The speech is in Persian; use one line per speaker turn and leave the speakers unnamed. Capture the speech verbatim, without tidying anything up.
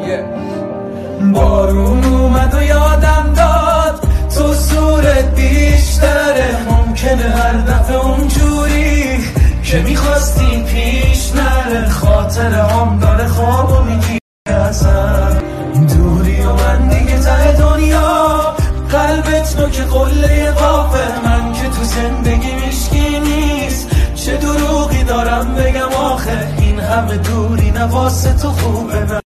بارون اومد و یادم داد تو زورت بیشتره، ممکنه هر دفعه اونجوری که میخواستی پیش نره. خاطر هم داره خوابو میگیره ازم، دوری و من دیگه ته دنیا، قلبت نو که قله قافه، من که تو زندگی میشکی نیست، چه دروغی دارم بگم آخه، این همه دوری نواسه تو خوبه.